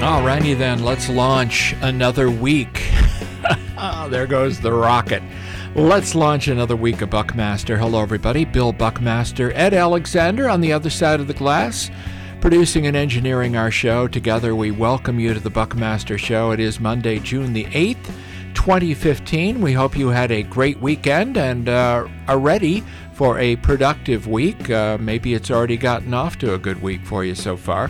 Alrighty then, let's launch another week. There goes the rocket. Let's launch another week of Buckmaster. Hello everybody, Bill Buckmaster, Ed Alexander on the other side of the glass, producing and engineering our show. Together we welcome you to the Buckmaster Show. It is Monday, June the 8th, 2015. We hope you had a great weekend and are ready for a productive week. Maybe it's already gotten off to a good week for you so far.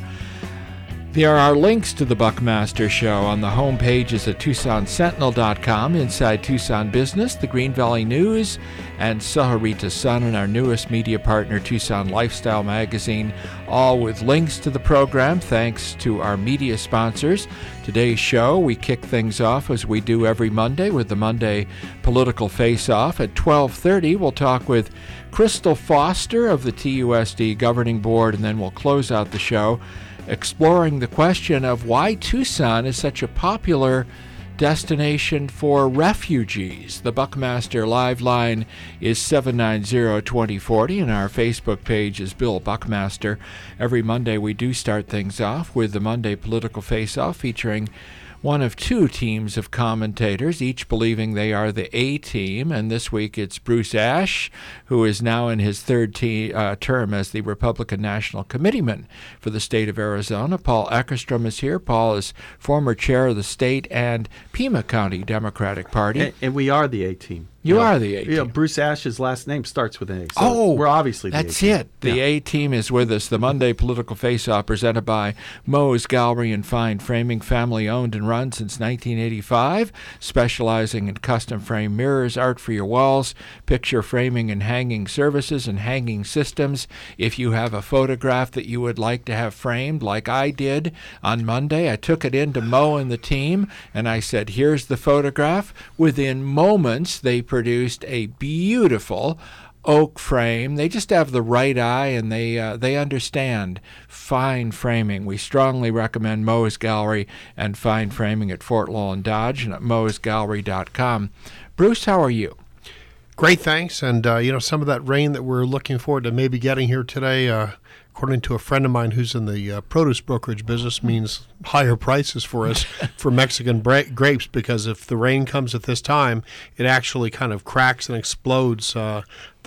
There are links to the Buckmaster Show on the home pages at TucsonSentinel.com, Inside Tucson Business, the Green Valley News, and Sahuarita Sun, and our newest media partner, Tucson Lifestyle Magazine, all with links to the program, thanks to our media sponsors. Today's show, we kick things off as we do every Monday with the Monday Political Face-Off. At 12:30, we'll talk with Crystal Foster of the TUSD Governing Board, and then we'll close out the show exploring the question of why Tucson is such a popular destination for refugees. The Buckmaster Live line is 790-2040, and our Facebook page is Bill Buckmaster. Every Monday we do start things off with the Monday Political Face-Off, featuring one of two teams of commentators, each believing they are the A team, and this week it's Bruce Ash, who is now in his third term as the Republican National Committeeman for the state of Arizona. Paul Eckerstrom is here. Paul is former chair of the state and Pima County Democratic Party. And we are the A team. You are the A team. Yeah, Bruce Ash's last name starts with an A. So we're obviously the A team. That's it. The A team is with us. The Monday Political Face-Off presented by Moe's Gallery and Fine Framing, family owned and run since 1985, specializing in custom frame mirrors, art for your walls, picture framing and hanging services and hanging systems. If you have a photograph that you would like to have framed, like I did on Monday, I took it in to Moe and the team, and I said, here's the photograph. Within moments, they produced a beautiful oak frame. They just have the right eye, and they understand fine framing. We strongly recommend Moe's Gallery and Fine Framing at Fort Lowell and Dodge, and at moesgallery.com. Bruce, how are you? Great, thanks. And, some of that rain that we're looking forward to maybe getting here today, according to a friend of mine who's in the produce brokerage business, means higher prices for us for Mexican grapes, because if the rain comes at this time, it actually kind of cracks and explodes the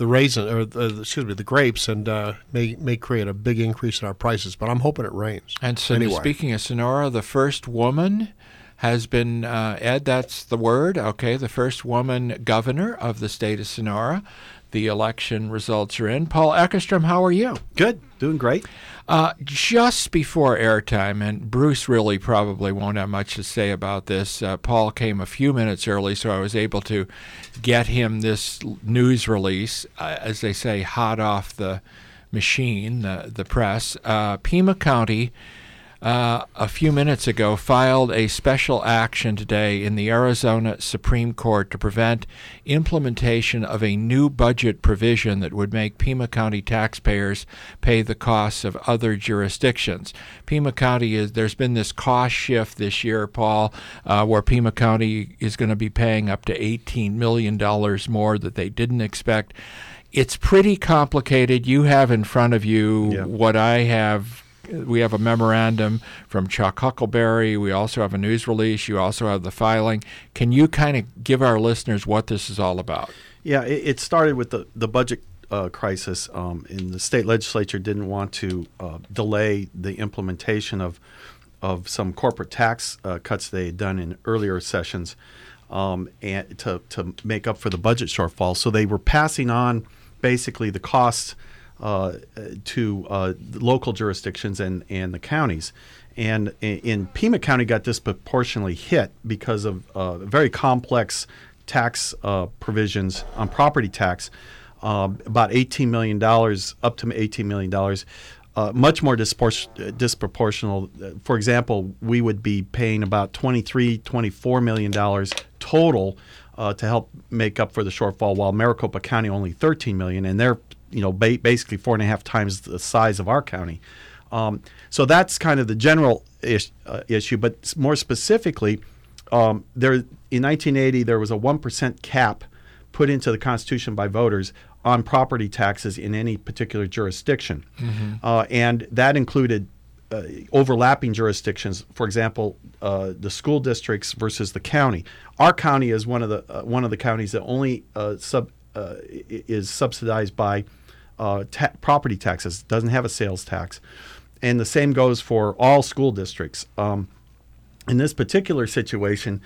grapes, and may create a big increase in our prices. But I'm hoping it rains. And so, anyway. Speaking of Sonora, the first woman has been, Ed, that's the word, okay, the first woman governor of the state of Sonora. The election results are in. Paul Eckerstrom, how are you? Good. Doing great. Just before airtime, and Bruce really probably won't have much to say about this, Paul came a few minutes early, so I was able to get him this news release, as they say, hot off the machine, the press. Pima County, a few minutes ago, filed a special action today in the Arizona Supreme Court to prevent implementation of a new budget provision that would make Pima County taxpayers pay the costs of other jurisdictions. Pima County, there's been this cost shift this year, Paul, where Pima County is going to be paying up to $18 million more that they didn't expect. It's pretty complicated. You have in front of you what I have. We have a memorandum from Chuck Huckleberry. We also have a news release. You also have the filing. Can you kind of give our listeners what this is all about? Yeah, it started with the budget crisis, and the state legislature didn't want to delay the implementation of some corporate tax cuts they had done in earlier sessions, and to make up for the budget shortfall. So they were passing on basically the costs to local jurisdictions and the counties. And in Pima County got disproportionately hit because of very complex tax provisions on property tax, about $18 million, up to $18 million, much more disproportional. For example, we would be paying about $24 million total to help make up for the shortfall, while Maricopa County only $13 million, and they're basically 4.5 times the size of our county. So that's kind of the general issue, but more specifically, in 1980 there was a 1% cap put into the Constitution by voters on property taxes in any particular jurisdiction, and that included overlapping jurisdictions. For example, the school districts versus the county. Our county is one of the counties that only is subsidized by property taxes. Doesn't have a sales tax, and the same goes for all school districts. In this particular situation,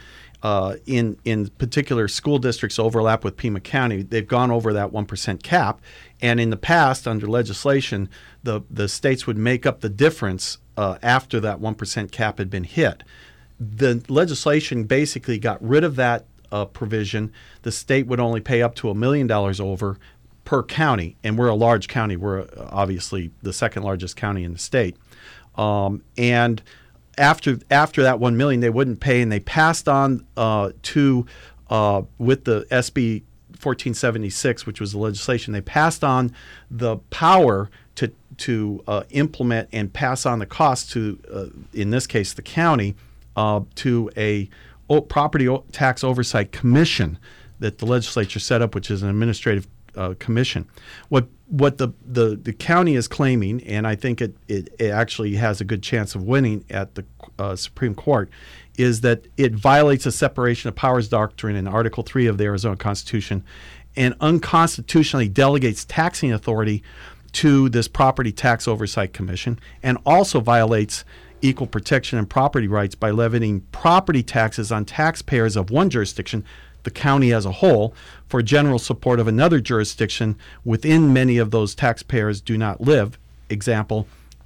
in particular school districts overlap with Pima County, they've gone over that 1% cap. And in the past, under legislation, the states would make up the difference after that 1% cap had been hit. The legislation basically got rid of that provision. The state would only pay up to $1 million over per county, and we're a large county. We're obviously the second largest county in the state. And after that $1 million, they wouldn't pay, and they passed on to with the SB 1476, which was the legislation. They passed on the power to implement and pass on the cost to, in this case, the county, to a property tax oversight commission that the legislature set up, which is an administrative commission. What the county is claiming, and I think it actually has a good chance of winning at the Supreme Court, is that it violates the separation of powers doctrine in Article 3 of the Arizona Constitution and unconstitutionally delegates taxing authority to this Property Tax Oversight Commission, and also violates equal protection and property rights by levying property taxes on taxpayers of one jurisdiction, the county as a whole, for general support of another jurisdiction within many of those taxpayers do not live. Example,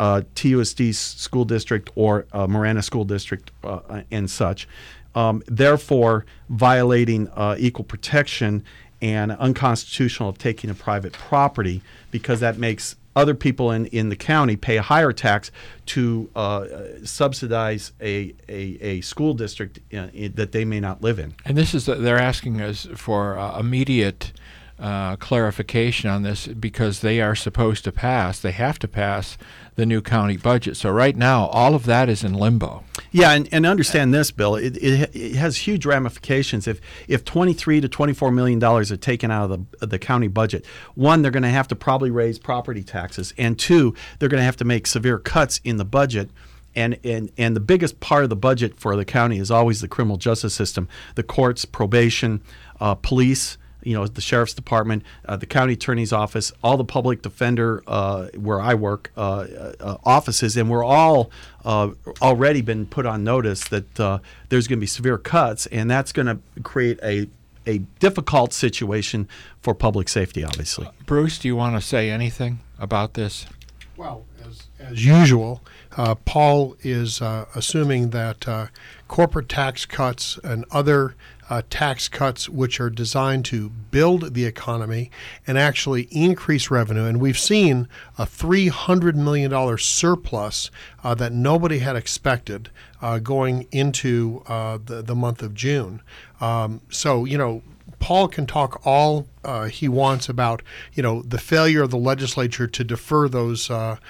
TUSD School District or Marana School District and such. Therefore, violating equal protection and unconstitutional of taking a private property, because that makes other people in the county pay a higher tax to subsidize a school district that they may not live in. And this is they're asking us for immediate clarification on this, because they are supposed to pass. They have to pass the new county budget. So right now, all of that is in limbo. Yeah, and understand this, Bill. It has huge ramifications. If $23 to $24 million are taken out of the county budget, one, they're going to have to probably raise property taxes, and two, they're going to have to make severe cuts in the budget. And the biggest part of the budget for the county is always the criminal justice system, the courts, probation, police, the sheriff's department, the county attorney's office, all the public defender where I work offices, and we're all already been put on notice that there's going to be severe cuts, and that's going to create a difficult situation for public safety, obviously. Bruce, do you want to say anything about this? Well, as usual, Paul is assuming that corporate tax cuts and other tax cuts which are designed to build the economy and actually increase revenue. And we've seen a $300 million surplus that nobody had expected going into the month of June. So, Paul can talk all he wants about, the failure of the legislature to defer those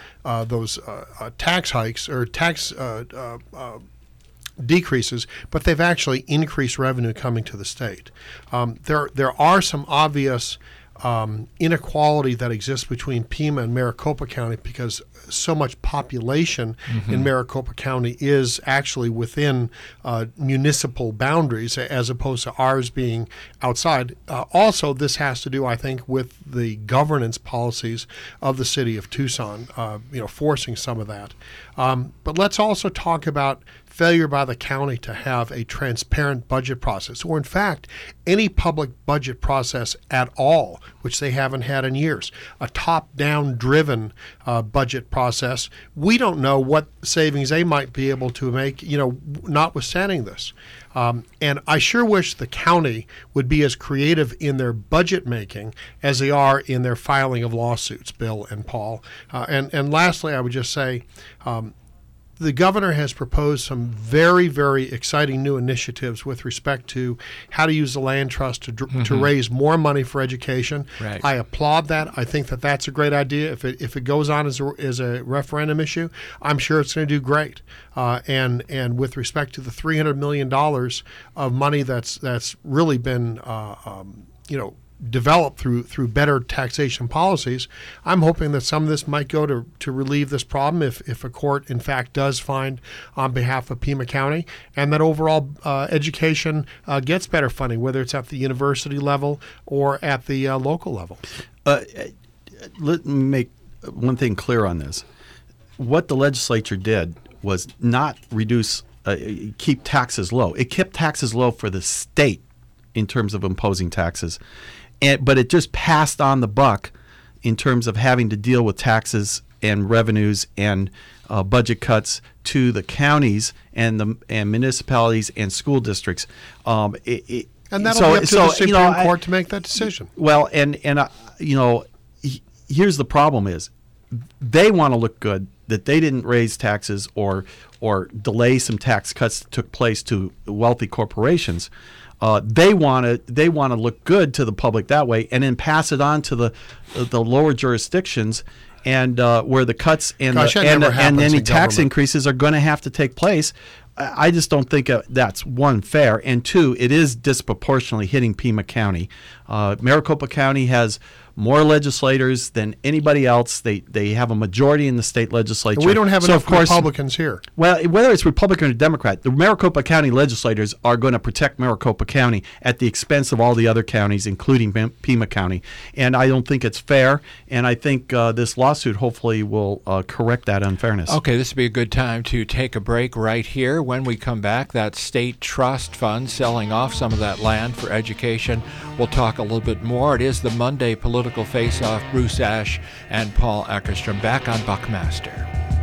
tax hikes or tax decreases, but they've actually increased revenue coming to the state. There are some obvious inequality that exists between Pima and Maricopa County, because so much population in Maricopa County is actually within municipal boundaries, as opposed to ours being outside. Also, this has to do, I think, with the governance policies of the city of Tucson, forcing some of that. But let's also talk about failure by the county to have a transparent budget process, or in fact, any public budget process at all, which they haven't had in years. A top-down driven budget process. We don't know what savings they might be able to make, notwithstanding this. And I sure wish the county would be as creative in their budget making as they are in their filing of lawsuits, Bill and Paul. And lastly, I would just say, the governor has proposed some very, very exciting new initiatives with respect to how to use the land trust to raise more money for education. Right. I applaud that. I think that that's a great idea. If it goes on as a referendum issue, I'm sure it's going to do great. And with respect to the $300 million of money that's really been develop through better taxation policies. I'm hoping that some of this might go to relieve this problem if a court in fact does find on behalf of Pima County, and that overall education gets better funding, whether it's at the university level or at the local level. Let me make one thing clear on this. What the legislature did was not keep taxes low. It kept taxes low for the state in terms of imposing taxes. But it just passed on the buck in terms of having to deal with taxes and revenues and budget cuts to the counties and municipalities and school districts. And that'll be up to the Supreme Court to make that decision. Well, here's the problem is they want to look good that they didn't raise taxes or delay some tax cuts that took place to wealthy corporations. They want to look good to the public that way, and then pass it on to the lower jurisdictions, and where the cuts and any tax increases are going to have to take place. I just don't think that's, one, fair, and two, it is disproportionately hitting Pima County. Maricopa County has more legislators than anybody else. They have a majority in the state legislature. We don't have enough Republicans here. Well, whether it's Republican or Democrat, the Maricopa County legislators are going to protect Maricopa County at the expense of all the other counties, including Pima County. And I don't think it's fair, and I think this lawsuit hopefully will correct that unfairness. Okay, this would be a good time to take a break right here. When we come back, that state trust fund selling off some of that land for education. We'll talk a little bit more. It is the Monday Political Face-Off. Bruce Ash and Paul Eckerstrom back on Buckmaster.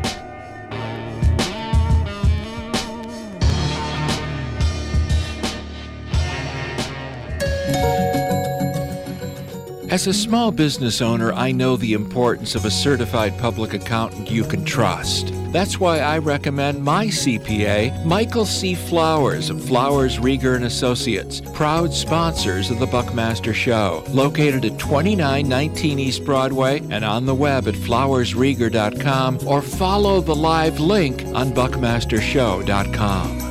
As a small business owner, I know the importance of a certified public accountant you can trust. That's why I recommend my CPA, Michael C. Flowers of Flowers, Rieger & Associates, proud sponsors of the Buckmaster Show, located at 2919 East Broadway and on the web at flowersrieger.com, or follow the live link on buckmastershow.com.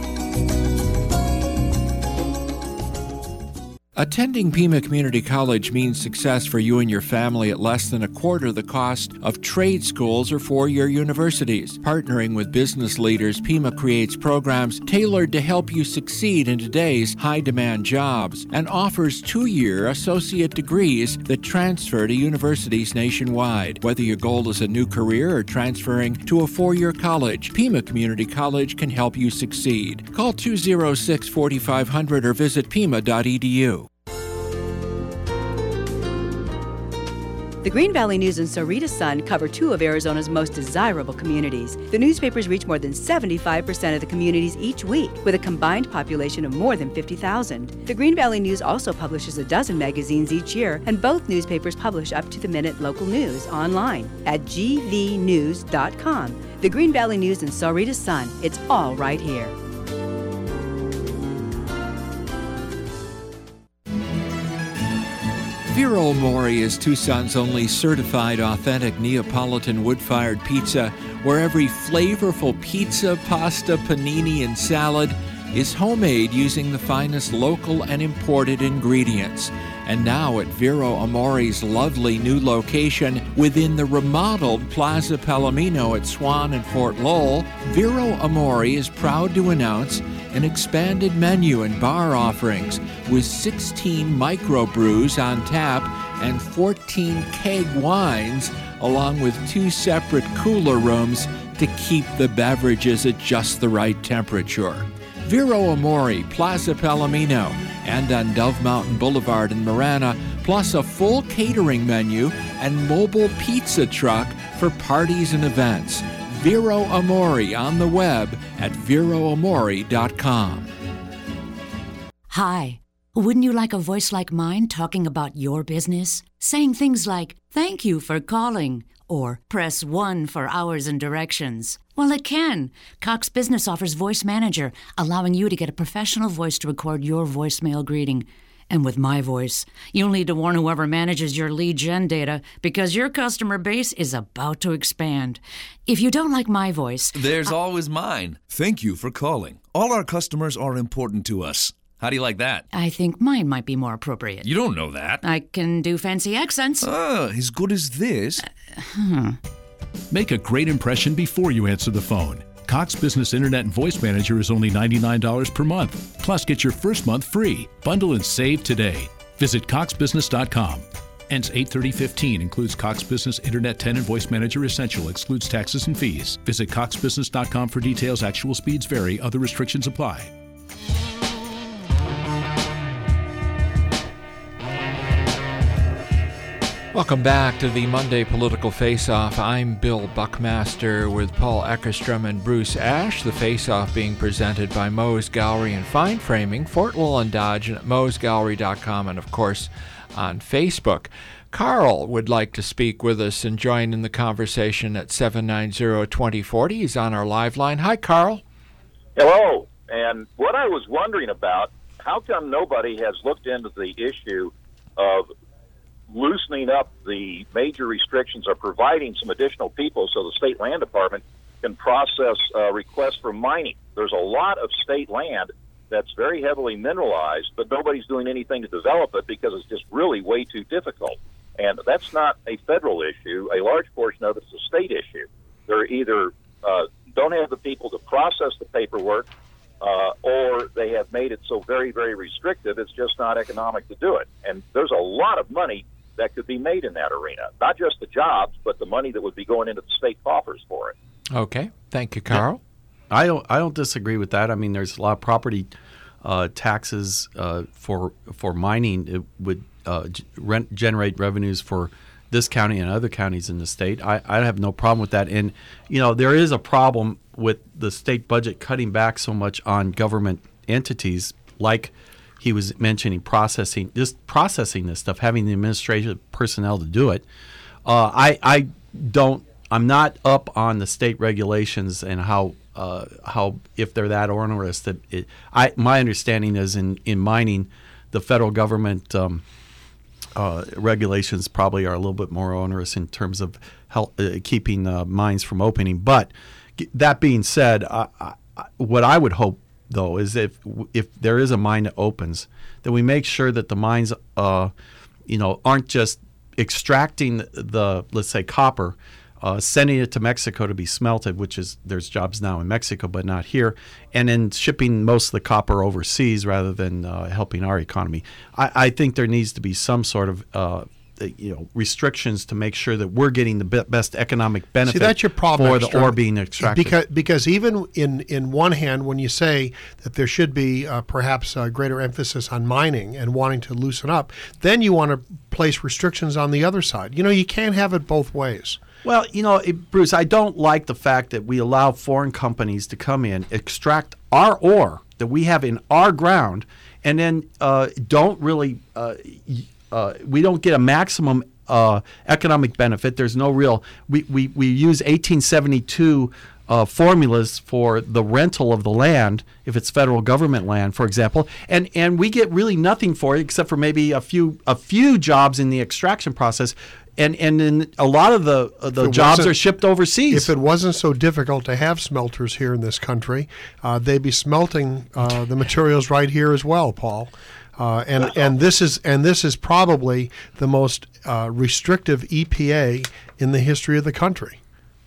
Attending Pima Community College means success for you and your family at less than a quarter the cost of trade schools or four-year universities. Partnering with business leaders, Pima creates programs tailored to help you succeed in today's high-demand jobs and offers 2-year associate degrees that transfer to universities nationwide. Whether your goal is a new career or transferring to a four-year college, Pima Community College can help you succeed. Call 206-4500 or visit pima.edu. The Green Valley News and Sarita Sun cover two of Arizona's most desirable communities. The newspapers reach more than 75% of the communities each week, with a combined population of more than 50,000. The Green Valley News also publishes a dozen magazines each year, and both newspapers publish up-to-the-minute local news online at gvnews.com. The Green Valley News and Sarita Sun, it's all right here. Vero Mori is Tucson's only certified authentic Neapolitan wood-fired pizza, where every flavorful pizza, pasta, panini, and salad is homemade using the finest local and imported ingredients. And now at Vero Amori's lovely new location within the remodeled Plaza Palomino at Swan and Fort Lowell, Vero Amori is proud to announce an expanded menu and bar offerings with 16 microbrews on tap and 14 keg wines, along with 2 separate cooler rooms to keep the beverages at just the right temperature. Vero Amori, Plaza Palomino, and on Dove Mountain Boulevard in Marana, plus a full catering menu and mobile pizza truck for parties and events. Vero Amori on the web at veroamori.com. Hi. Wouldn't you like a voice like mine talking about your business? Saying things like, "Thank you for calling," or "Press 1 for hours and directions." Well, it can. Cox Business offers Voice Manager, allowing you to get a professional voice to record your voicemail greeting. And with my voice, you'll need to warn whoever manages your lead gen data because your customer base is about to expand. If you don't like my voice... There's always mine. Thank you for calling. All our customers are important to us. How do you like that? I think mine might be more appropriate. You don't know that. I can do fancy accents. As good as this. Make a great impression before you answer the phone. Cox Business Internet and Voice Manager is only $99 per month. Plus, get your first month free. Bundle and save today. Visit coxbusiness.com. Ends 8/30/15. Includes Cox Business Internet 10 and Voice Manager Essential. Excludes taxes and fees. Visit coxbusiness.com for details. Actual speeds vary. Other restrictions apply. Welcome back to the Monday Political Face-Off. I'm Bill Buckmaster with Paul Eckerstrom and Bruce Ash. The Face-Off being presented by Moe's Gallery and Fine Framing, Fort Llewellyn Dodge, and at moesgallery.com, and of course on Facebook. Carl would like to speak with us and join in the conversation at 790-2040. He's on our live line. Hi, Carl. Hello. And what I was wondering about, how come nobody has looked into the issue of loosening up the major restrictions or providing some additional people so the state land department can process requests for mining? There's a lot of state land that's very heavily mineralized, but nobody's doing anything to develop it because it's just really way too difficult. And that's not a federal issue. A large portion of it's a state issue. They're either don't have the people to process the paperwork, or they have made it so very, very restrictive, it's just not economic to do it. And there's a lot of money that could be made in that arena. Not just the jobs, but the money that would be going into the state coffers for it. Okay. Thank you, Carl. I don't disagree with that. I mean, there's a lot of property taxes for mining. It would generate revenues for this county and other counties in the state. I have no problem with that. And, you know, there is a problem with the state budget cutting back so much on government entities, like he was mentioning, processing this stuff, having the administrative personnel to do it. I'm not up on the state regulations and how if they're that onerous. My understanding is in mining, the federal government regulations probably are a little bit more onerous in terms of keeping mines from opening. But that being said, what I would hope, though, is if there is a mine that opens, that we make sure that the mines, aren't just extracting the let's say copper, sending it to Mexico to be smelted, there's jobs now in Mexico but not here, and then shipping most of the copper overseas rather than helping our economy. I think there needs to be some sort of restrictions to make sure that we're getting the best economic benefit. See, that's your problem, for the ore being extracted. Because even in one hand, when you say that there should be perhaps a greater emphasis on mining and wanting to loosen up, then you want to place restrictions on the other side. You can't have it both ways. Well, Bruce, I don't like the fact that we allow foreign companies to come in, extract our ore that we have in our ground, and then don't really we don't get a maximum economic benefit. There's no real we use 1872 formulas for the rental of the land if it's federal government land, for example, and we get really nothing for it except for maybe a few jobs in the extraction process. And then a lot of the jobs are shipped overseas. If it wasn't so difficult to have smelters here in this country, they'd be smelting the materials right here as well, Paul. And this is probably the most restrictive EPA in the history of the country.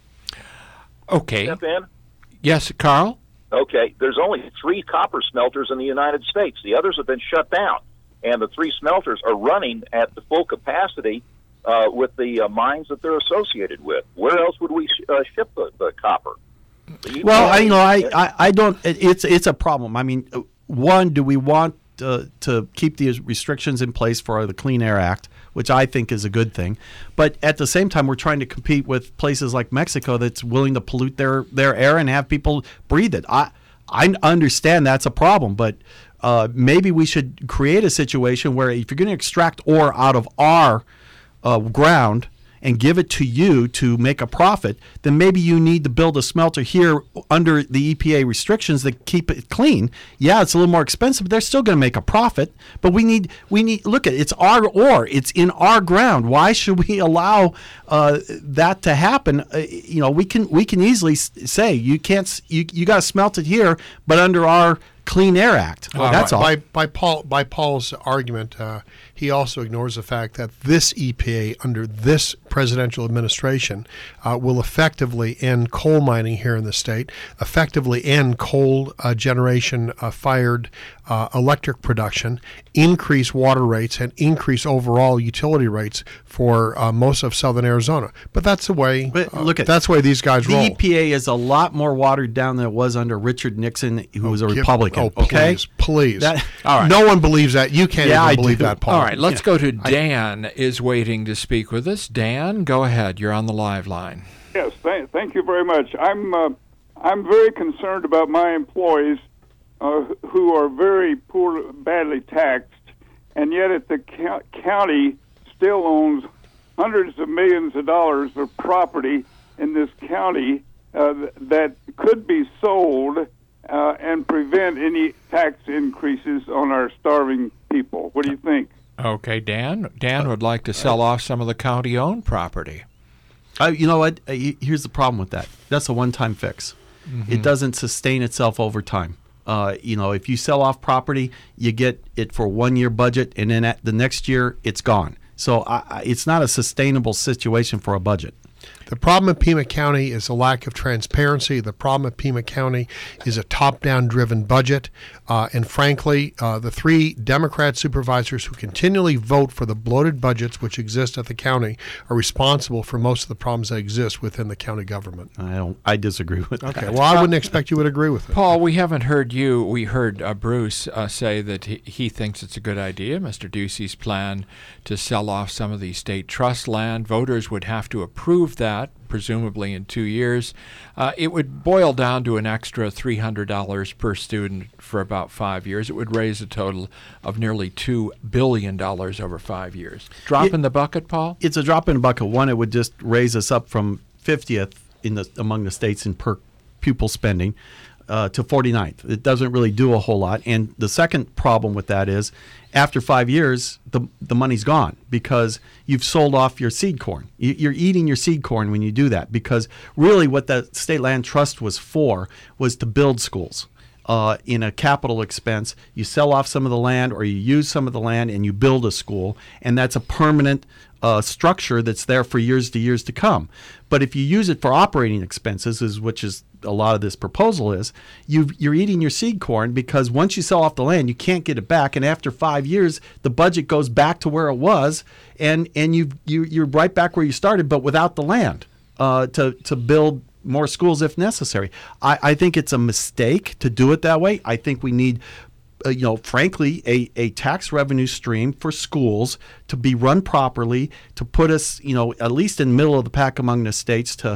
Okay. Step in? Yes, Carl? Okay. There's only 3 copper smelters in the United States. The others have been shut down. And the 3 smelters are running at the full capacity with the mines that they're associated with. Where else would we ship the copper? Well, I don't. It's a problem. I mean, one, do we want to keep these restrictions in place for the Clean Air Act, which I think is a good thing, but at the same time, we're trying to compete with places like Mexico that's willing to pollute their air and have people breathe it. I understand that's a problem, but maybe we should create a situation where if you're going to extract ore out of our ground and give it to you to make a profit, then maybe you need to build a smelter here under the EPA restrictions that keep it clean. Yeah, it's a little more expensive, but they're still going to make a profit. But we need look at it, it's our ore, it's in our ground. Why should we allow that to happen? We can easily say you can't, you got to smelt it here, but under our Clean Air Act. That's all. By Paul's argument, he also ignores the fact that this EPA under this presidential administration will effectively end coal mining here in the state, effectively end coal generation fired electric production, increase water rates, and increase overall utility rates for most of southern Arizona. But that's the way. That's the way these guys roll. The EPA is a lot more watered down than it was under Richard Nixon, who was a Republican. Please. All right. No one believes that. You can't even believe that, Paul. All right, let's go to Dan is waiting to speak with us. Dan, go ahead. You're on the live line. Yes, thank you very much. I'm very concerned about my employees who are very badly taxed, and yet the county still owns hundreds of millions of dollars of property in this county that could be sold and prevent any tax increases on our starving people. What do you think? Okay, Dan. Dan would like to sell off some of the county-owned property. You know what? Here's the problem with that. That's a one-time fix. Mm-hmm. It doesn't sustain itself over time. If you sell off property, you get it for 1 year budget, and then the next year it's gone. So it's not a sustainable situation for a budget. The problem in Pima County is a lack of transparency. The problem in Pima County is a top-down driven budget. And frankly, the 3 Democrat supervisors who continually vote for the bloated budgets which exist at the county are responsible for most of the problems that exist within the county government. I disagree with that. Okay, well, I wouldn't expect you would agree with it. Paul, we haven't heard you. We heard Bruce say that he thinks it's a good idea, Mr. Ducey's plan to sell off some of the state trust land. Voters would have to approve that, presumably in 2 years. It would boil down to an extra $300 per student for about 5 years. It would raise a total of nearly $2 billion over 5 years. Drop in the bucket, Paul? It's a drop in the bucket. One, it would just raise us up from 50th among the states in per pupil spending to 49th. It doesn't really do a whole lot. And the second problem with that is after 5 years, the money's gone because you've sold off your seed corn. You're eating your seed corn when you do that, because really what the State Land Trust was for was to build schools. In a capital expense, you sell off some of the land or you use some of the land and you build a school, and that's a permanent structure that's there for years to come. But if you use it for operating expenses, which is a lot of this proposal is, you're eating your seed corn, because once you sell off the land, you can't get it back, and after 5 years, the budget goes back to where it was, and you're right back where you started, but without the land to build more schools if necessary. I think it's a mistake to do it that way. I think we need frankly, a tax revenue stream for schools to be run properly, to put us, at least in the middle of the pack among the states to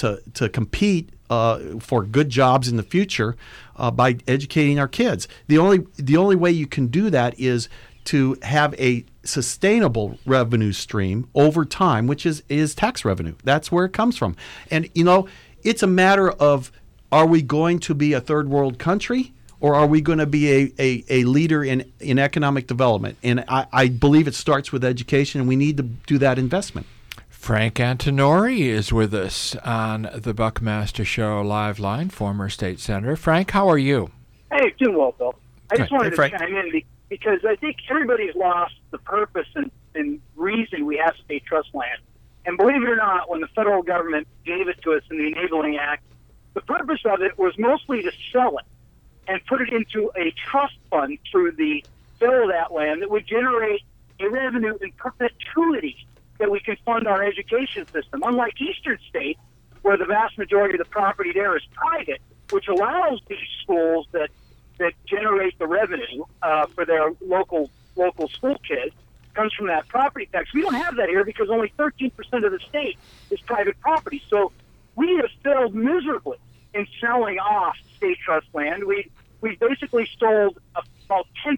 compete for good jobs in the future by educating our kids. The only way you can do that is to have a sustainable revenue stream over time, which is tax revenue. That's where it comes from. And, it's a matter of, are we going to be a third world country? Or are we going to be a leader in economic development? And I believe it starts with education, and we need to do that investment. Frank Antinori is with us on the Buckmaster Show live line, former state senator. Frank, how are you? Hey, doing well, Bill. I just wanted to chime in because I think everybody's lost the purpose and reason we have state trust land. And believe it or not, when the federal government gave it to us in the Enabling Act, the purpose of it was mostly to sell it and put it into a trust fund through the sale of that land that would generate a revenue in perpetuity that we can fund our education system. Unlike Eastern states, where the vast majority of the property there is private, which allows these schools that generate the revenue for their local school kids, comes from that property tax. We don't have that here because only 13% of the state is private property. So we have failed miserably in selling off state trust land. We basically sold about 10%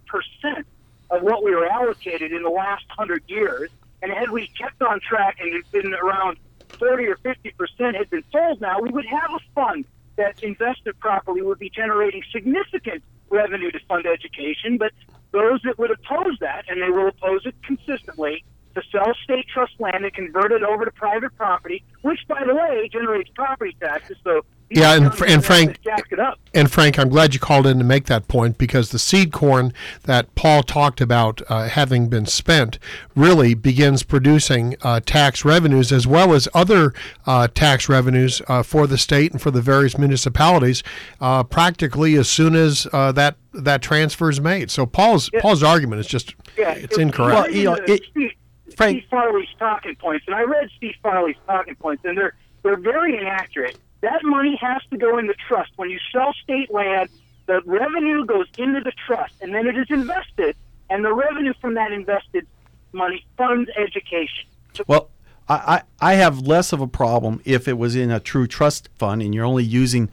of what we were allocated in the last 100 years. And had we kept on track and it's been around 40 or 50% had been sold now, we would have a fund that invested properly would be generating significant revenue to fund education. But those that would oppose that, and they will oppose it consistently, to sell state trust land and convert it over to private property, which, by the way, generates property taxes. So and Frank, jack it up. And Frank, I'm glad you called in to make that point, because the seed corn that Paul talked about having been spent really begins producing tax revenues, as well as other tax revenues for the state and for the various municipalities practically as soon as that transfer is made. So Paul's argument is just it's incorrect. Well, Steve Farley's talking points, and I read Steve Farley's talking points, and they're very inaccurate. That money has to go in the trust. When you sell state land, the revenue goes into the trust, and then it is invested, and the revenue from that invested money funds education. Well, I have less of a problem if it was in a true trust fund and you're only using,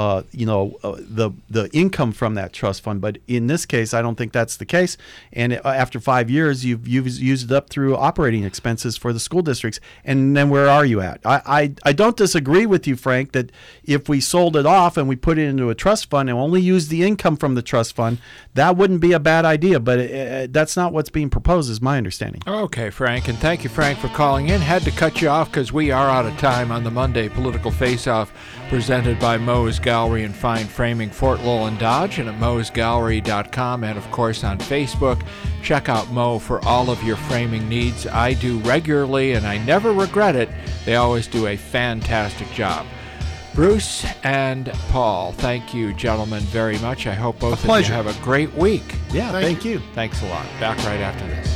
the income from that trust fund. But in this case, I don't think that's the case. And after 5 years, you've used it up through operating expenses for the school districts. And then where are you at? I don't disagree with you, Frank, that if we sold it off and we put it into a trust fund and only used the income from the trust fund, that wouldn't be a bad idea. But that's not what's being proposed, is my understanding. Okay, Frank, and thank you, Frank, for calling in. Had to cut you off because we are out of time on the Monday Political Face-Off, presented by Moe's Gallery and Fine Framing, Fort Lowell and Dodge, and at moesgallery.com, and of course on Facebook. Check out Moe for all of your framing needs. I do regularly, and I never regret it. They always do a fantastic job. Bruce and Paul, thank you, gentlemen, very much. I hope both of you have a great week. Yeah, thank you. Thanks a lot. Back right after this.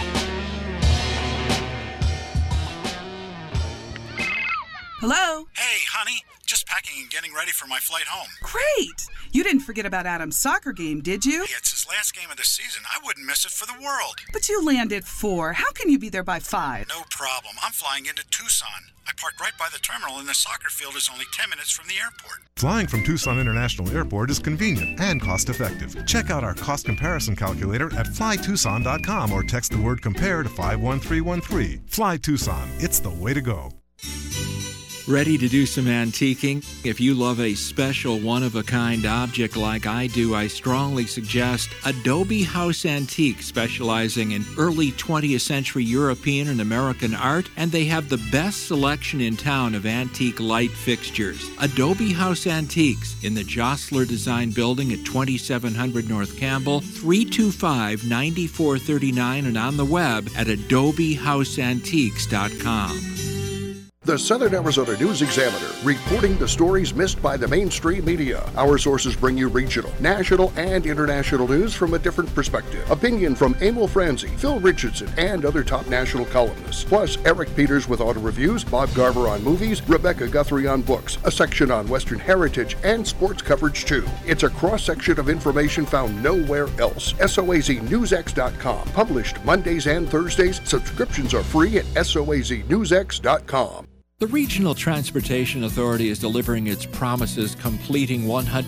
Hello? Hey, honey. Just packing and getting ready for my flight home. Great! You didn't forget about Adam's soccer game, did you? Hey, it's his last game of the season. I wouldn't miss it for the world. But you land at 4. How can you be there by 5? No problem. I'm flying into Tucson. I parked right by the terminal, and the soccer field is only 10 minutes from the airport. Flying from Tucson International Airport is convenient and cost-effective. Check out our cost comparison calculator at flytucson.com or text the word COMPARE to 51313. Fly Tucson. It's the way to go. Ready to do some antiquing? If you love a special, one-of-a-kind object like I do, I strongly suggest Adobe House Antique, specializing in early 20th century European and American art, and they have the best selection in town of antique light fixtures. Adobe House Antiques in the Jostler Design Building at 2700 North Campbell, 325-9439, and on the web at adobehouseantiques.com. The Southern Arizona News Examiner, reporting the stories missed by the mainstream media. Our sources bring you regional, national, and international news from a different perspective. Opinion from Emil Franzi, Phil Richardson, and other top national columnists. Plus, Eric Peters with auto reviews, Bob Garver on movies, Rebecca Guthrie on books, a section on Western heritage, and sports coverage too. It's a cross-section of information found nowhere else. SOAZNewsX.com. Published Mondays and Thursdays. Subscriptions are free at SOAZNewsX.com. The Regional Transportation Authority is delivering its promises, completing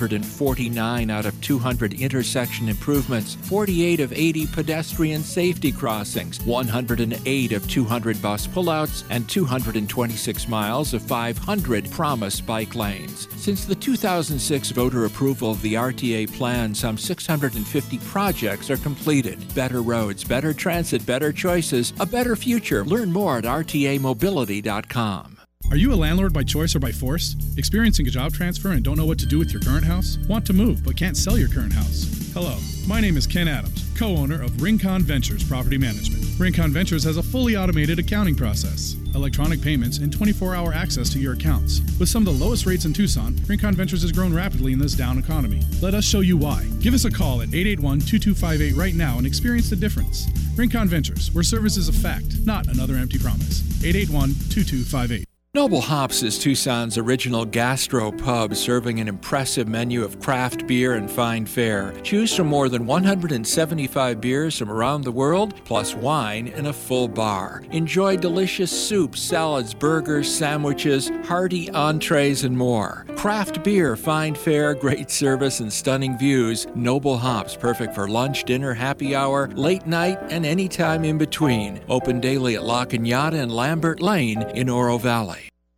149 out of 200 intersection improvements, 48 of 80 pedestrian safety crossings, 108 of 200 bus pullouts, and 226 miles of 500 promised bike lanes. Since the 2006 voter approval of the RTA plan, some 650 projects are completed. Better roads, better transit, better choices, a better future. Learn more at rtamobility.com. Are you a landlord by choice or by force? Experiencing a job transfer and don't know what to do with your current house? Want to move but can't sell your current house? Hello, my name is Ken Adams, co-owner of Rincon Ventures Property Management. Rincon Ventures has a fully automated accounting process, electronic payments, and 24-hour access to your accounts. With some of the lowest rates in Tucson, Rincon Ventures has grown rapidly in this down economy. Let us show you why. Give us a call at 881-2258 right now and experience the difference. Rincon Ventures, where service is a fact, not another empty promise. 881-2258. Noble Hops is Tucson's original gastro pub, serving an impressive menu of craft beer and fine fare. Choose from more than 175 beers from around the world, plus wine and a full bar. Enjoy delicious soups, salads, burgers, sandwiches, hearty entrees, and more. Craft beer, fine fare, great service, and stunning views. Noble Hops, perfect for lunch, dinner, happy hour, late night, and any time in between. Open daily at La Cañada and Lambert Lane in Oro Valley.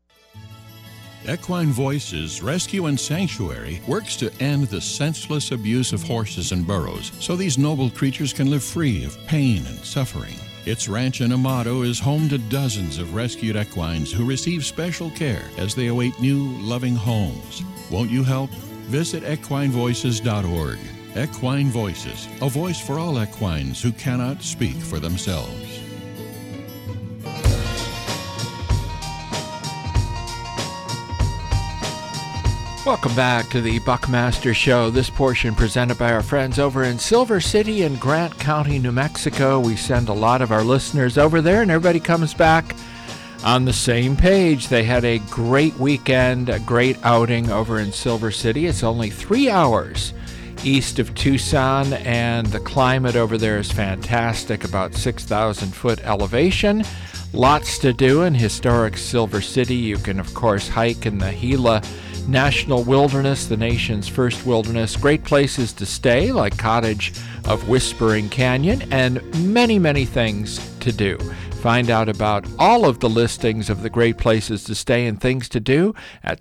Equine Voices Rescue and Sanctuary works to end the senseless abuse of horses and burros so these noble creatures can live free of pain and suffering. Its ranch in Amado is home to dozens of rescued equines who receive special care as they await new, loving homes. Won't you help? visit equinevoices.org. Equine Voices, a voice for all equines who cannot speak for themselves. Welcome back to the Buckmaster Show. This portion presented by our friends over in Silver City and Grant County, New Mexico. We send a lot of our listeners over there, and everybody comes back on the same page. They had a great weekend, a great outing over in Silver City. It's only 3 hours east of Tucson, and the climate over there is fantastic, about 6,000-foot elevation. Lots to do in historic Silver City. You can, of course, hike in the Gila National Wilderness, the nation's first wilderness. Great places to stay, like Cottage of Whispering Canyon, and many, many things to do. Find out about all of the listings of the great places to stay and things to do at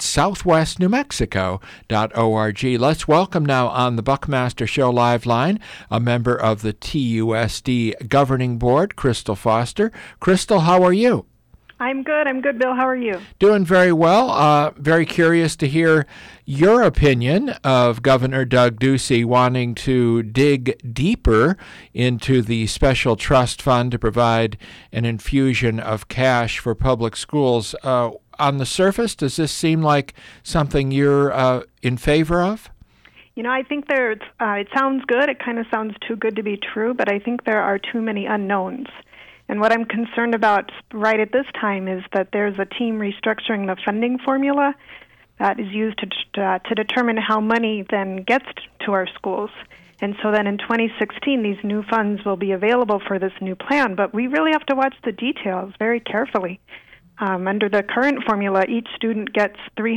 southwestnewmexico.org. Let's welcome now on the Buckmaster Show live line a member of the TUSD Governing Board, Crystal Foster. Crystal, how are you? I'm good, Bill. How are you? Doing very well. Very curious to hear your opinion of Governor Doug Ducey wanting to dig deeper into the special trust fund to provide an infusion of cash for public schools. On the surface, does this seem like something you're in favor of? You know, I think it sounds good. It kind of sounds too good to be true, but I think there are too many unknowns. And what I'm concerned about right at this time is that there's a team restructuring the funding formula that is used to determine how money then gets to our schools. And so then in 2016, these new funds will be available for this new plan. But we really have to watch the details very carefully. Under the current formula, each student gets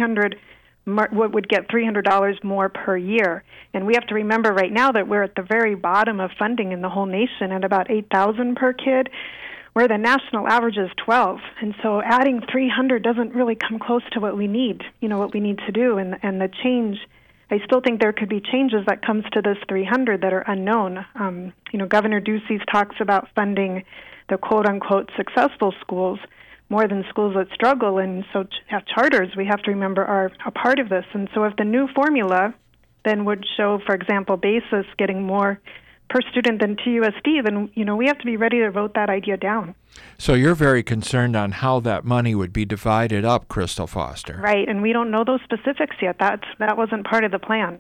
would get $300 more per year. And we have to remember right now that we're at the very bottom of funding in the whole nation at about $8,000 per kid, where the national average is $12. And so adding $300 doesn't really come close to what we need, what we need to do. And the change, I still think there could be changes that comes to this $300 that are unknown. Governor Ducey talks about funding the quote-unquote successful schools more than schools that struggle, and so charters, we have to remember, are a part of this. And so if the new formula then would show, for example, BASIS getting more per student than TUSD, then, we have to be ready to vote that idea down. So you're very concerned on how that money would be divided up, Crystal Foster. Right, and we don't know those specifics yet. That wasn't part of the plan.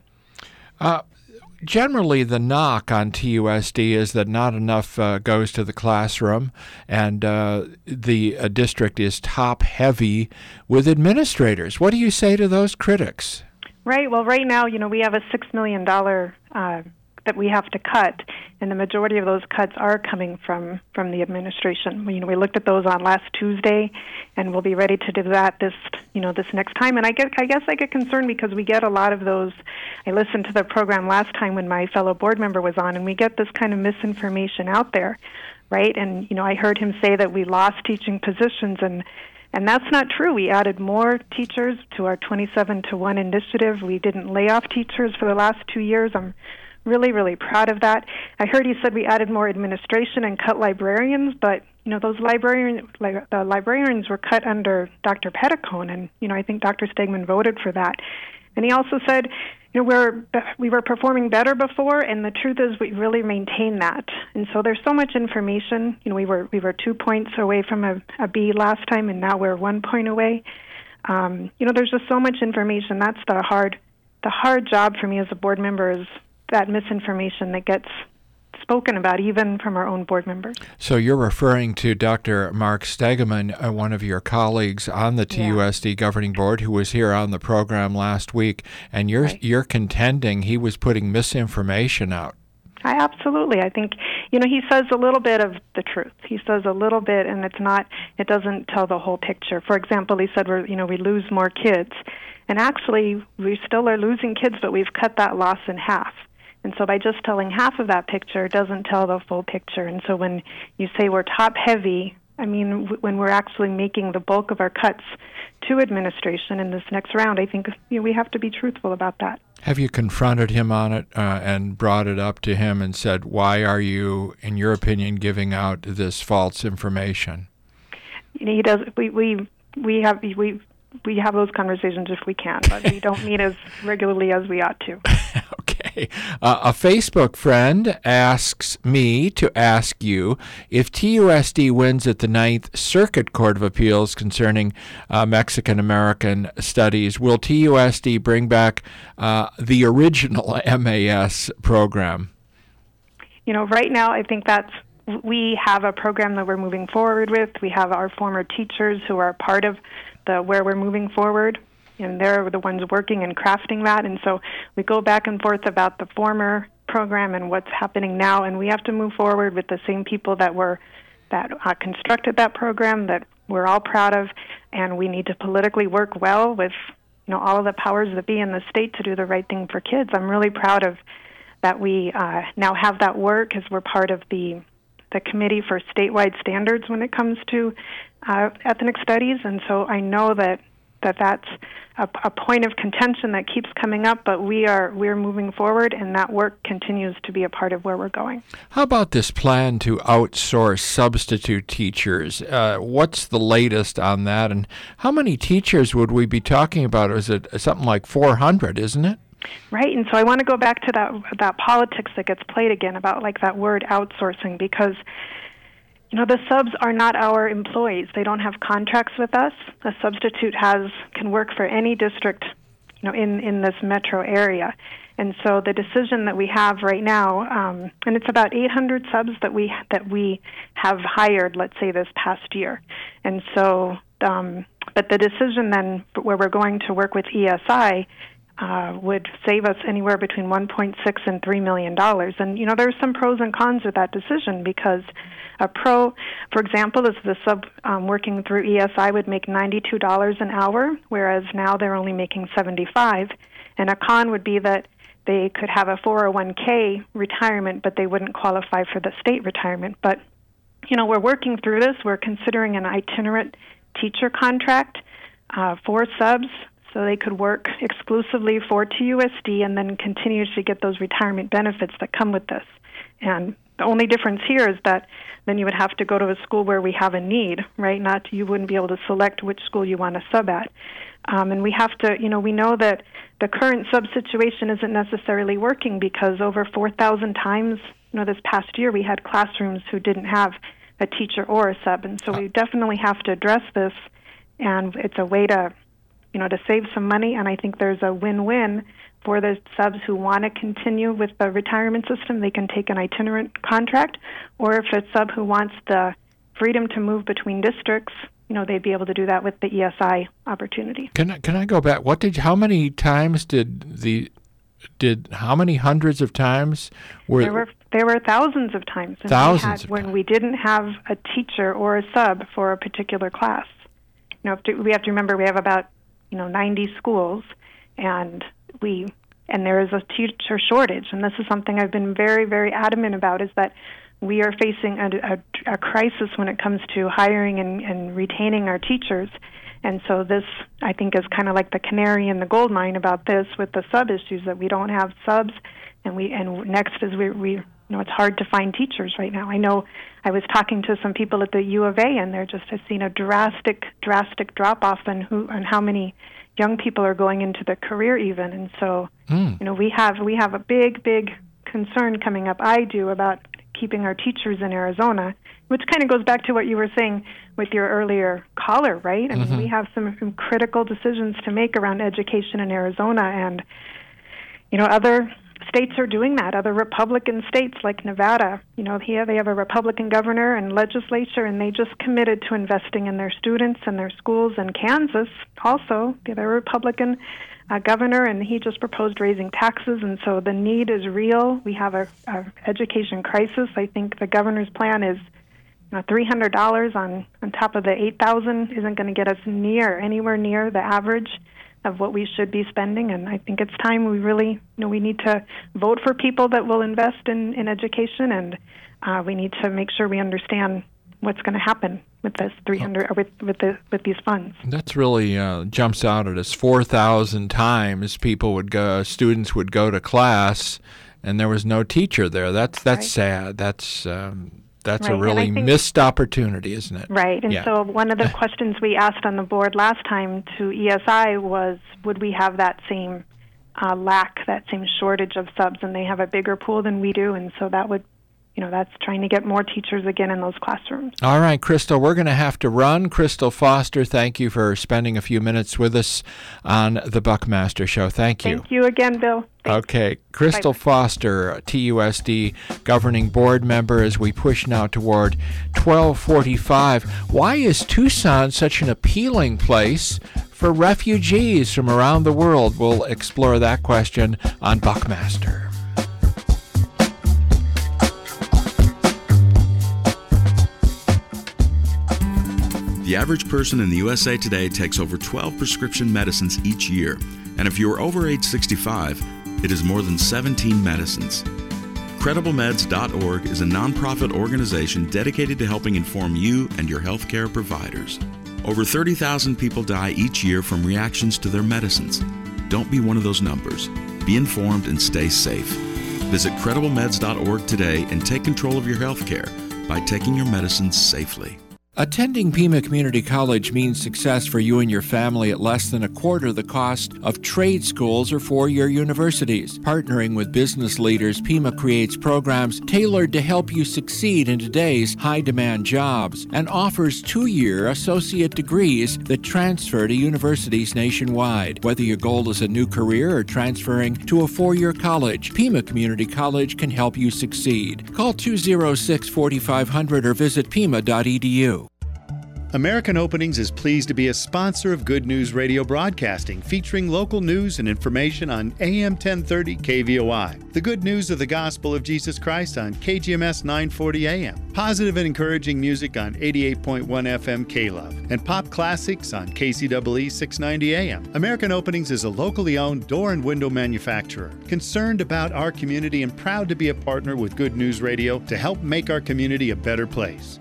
Generally, the knock on TUSD is that not enough goes to the classroom, and the district is top-heavy with administrators. What do you say to those critics? Right. Well, right now, we have a $6 million that we have to cut, and the majority of those cuts are coming from the administration. We looked at those on last Tuesday, and we'll be ready to do that this next time. And I guess I get concerned because we get a lot of those. I listened to the program last time when my fellow board member was on, and we get this kind of misinformation out there, right? And I heard him say that we lost teaching positions, and that's not true. We added more teachers to our 27-to-1 initiative. We didn't lay off teachers for the last 2 years. I'm really, really proud of that. I heard he said we added more administration and cut librarians, but those librarians were cut under Dr. Petticone, and I think Dr. Stegman voted for that. And he also said, we were performing better before, and the truth is we really maintain that. And so there's so much information. We were 2 points away from a B last time, and now we're 1 point away. There's just so much information. That's the hard job for me as a board member is that misinformation that gets spoken about, even from our own board members. So you're referring to Dr. Mark Stegeman, one of your colleagues on the TUSD Governing Board, who was here on the program last week, and you're contending he was putting misinformation out. Absolutely. I think, he says a little bit of the truth. He says a little bit, and it doesn't tell the whole picture. For example, he said we lose more kids. And actually, we still are losing kids, but we've cut that loss in half. And so by just telling half of that picture, it doesn't tell the full picture. And so when you say we're top-heavy, when we're actually making the bulk of our cuts to administration in this next round, I think we have to be truthful about that. Have you confronted him on it and brought it up to him and said, why are you, in your opinion, giving out this false information? He does. We we have those conversations if we can, but we don't meet as regularly as we ought to. Okay. A Facebook friend asks me to ask you, if TUSD wins at the Ninth Circuit Court of Appeals concerning Mexican-American studies, will TUSD bring back the original MAS program? Right now I think we have a program that we're moving forward with. We have our former teachers who are part of where we're moving forward, and they're the ones working and crafting that. And so we go back and forth about the former program and what's happening now, and we have to move forward with the same people that constructed that program that we're all proud of, and we need to politically work well with all of the powers that be in the state to do the right thing for kids. I'm really proud of that we now have that work as we're part of the Committee for Statewide Standards when it comes to ethnic studies, and so I know that's a point of contention that keeps coming up, but we're moving forward, and that work continues to be a part of where we're going. How about this plan to outsource substitute teachers? What's the latest on that, and how many teachers would we be talking about? Is it something like 400, isn't it? Right, and so I want to go back to that politics that gets played again about that word outsourcing, because the subs are not our employees. They don't have contracts with us. A substitute can work for any district in this metro area. And so the decision that we have right now, and it's about 800 subs that we have hired, let's say, this past year. And so, but the decision then where we're going to work with ESI would save us anywhere between $1.6 and $3 million. And, there's some pros and cons with that decision, because a pro, for example, is the sub working through ESI would make $92 an hour, whereas now they're only making $75. And a con would be that they could have a 401k retirement, but they wouldn't qualify for the state retirement. But, we're working through this. We're considering an itinerant teacher contract for subs, so they could work exclusively for TUSD and then continue to get those retirement benefits that come with this. And the only difference here is that then you would have to go to a school where we have a need, right? You wouldn't be able to select which school you want to sub at. And we have to, we know that the current sub situation isn't necessarily working, because over 4,000 times, this past year we had classrooms who didn't have a teacher or a sub. And so we definitely have to address this, and it's a way to save some money, and I think there's a win-win for the subs who want to continue with the retirement system. They can take an itinerant contract, or if it's a sub who wants the freedom to move between districts, they'd be able to do that with the ESI opportunity. Can I go back? How many times how many hundreds of times were there were thousands of times. When we didn't have a teacher or a sub for a particular class. We have to remember we have about 90 schools, and there is a teacher shortage, and this is something I've been very, very adamant about, is that we are facing a crisis when it comes to hiring and retaining our teachers. And so this, I think, is kind of like the canary in the gold mine about this with the sub issues, that we don't have subs, and next is we it's hard to find teachers right now. I know I was talking to some people at the U of A, and they're just have seen a drastic drop-off on how many young people are going into the career even. And so, we have a big concern coming up, I do, about keeping our teachers in Arizona, which kind of goes back to what you were saying with your earlier caller, right? I mean, we have some critical decisions to make around education in Arizona, and, other states are doing that. Other Republican states like Nevada, here they have a Republican governor and legislature, and they just committed to investing in their students and their schools. And Kansas also, they have a Republican governor, and he just proposed raising taxes, and so the need is real. We have a education crisis. I think the governor's plan is $300 on top of the $8,000 isn't going to get us anywhere near the average of what we should be spending, and I think it's time we really, we need to vote for people that will invest in education, and we need to make sure we understand what's going to happen with this 300 with these funds. That's really jumps out at us. 4,000 times students would go to class, and there was no teacher there. That's right. Sad. That's Right, a really and I think- missed opportunity, isn't it? Right, and Yeah. so one of the questions we asked on the board last time to ESI was, would we have that same that same shortage of subs, and they have a bigger pool than we do, and so that would, that's trying to get more teachers again in those classrooms. All right, Crystal, we're going to have to run. Crystal Foster, thank you for spending a few minutes with us on the Buckmaster Show. Thank you. Thank you again, Bill. Okay, Crystal Foster, TUSD governing board member, as we push now toward 12:45. Why is Tucson such an appealing place for refugees from around the world? We'll explore that question on Buckmaster. The average person in the USA today takes over 12 prescription medicines each year, and if you are over age 65, it is more than 17 medicines. CredibleMeds.org is a nonprofit organization dedicated to helping inform you and your healthcare providers. Over 30,000 people die each year from reactions to their medicines. Don't be one of those numbers. Be informed and stay safe. Visit CredibleMeds.org today and take control of your healthcare by taking your medicines safely. Attending Pima Community College means success for you and your family at less than a quarter the cost of trade schools or four-year universities. Partnering with business leaders, Pima creates programs tailored to help you succeed in today's high-demand jobs and offers 2-year associate degrees that transfer to universities nationwide. Whether your goal is a new career or transferring to a 4-year college, Pima Community College can help you succeed. Call 206-4500 or visit pima.edu. American Openings is pleased to be a sponsor of Good News Radio Broadcasting, featuring local news and information on AM 1030 KVOI, the good news of the gospel of Jesus Christ on KGMS 940 AM, positive and encouraging music on 88.1 FM K-Love, and pop classics on KCEE 690 AM. American Openings is a locally owned door and window manufacturer, concerned about our community and proud to be a partner with Good News Radio to help make our community a better place.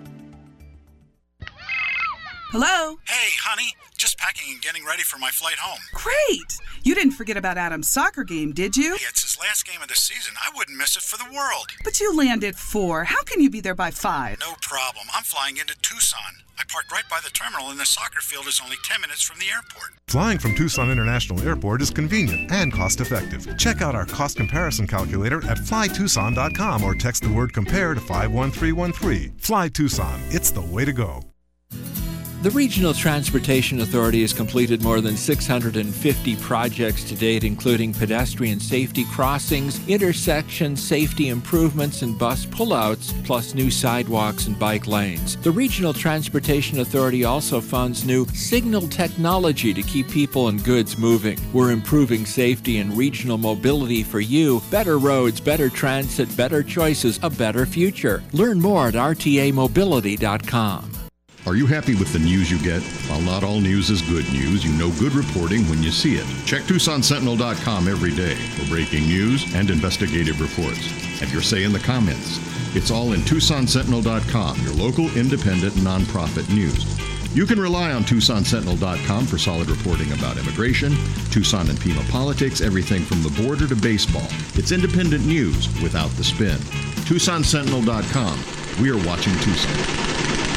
Hello? Hey, honey. Just packing and getting ready for my flight home. Great! You didn't forget about Adam's soccer game, did you? Hey, it's his last game of the season. I wouldn't miss it for the world. But you land at 4. How can you be there by 5? No problem. I'm flying into Tucson. I parked right by the terminal, and the soccer field is only 10 minutes from the airport. Flying from Tucson International Airport is convenient and cost-effective. Check out our cost comparison calculator at flytucson.com or text the word compare to 51313. Fly Tucson. It's the way to go. The Regional Transportation Authority has completed more than 650 projects to date, including pedestrian safety crossings, intersection safety improvements, and bus pullouts, plus new sidewalks and bike lanes. The Regional Transportation Authority also funds new signal technology to keep people and goods moving. We're improving safety and regional mobility for you. Better roads, better transit, better choices, a better future. Learn more at rtamobility.com. Are you happy with the news you get? While not all news is good news, you know good reporting when you see it. Check TucsonSentinel.com every day for breaking news and investigative reports. Have your say in the comments. It's all in TucsonSentinel.com, your local independent nonprofit news. You can rely on TucsonSentinel.com for solid reporting about immigration, Tucson and Pima politics, everything from the border to baseball. It's independent news without the spin. TucsonSentinel.com. We are watching Tucson.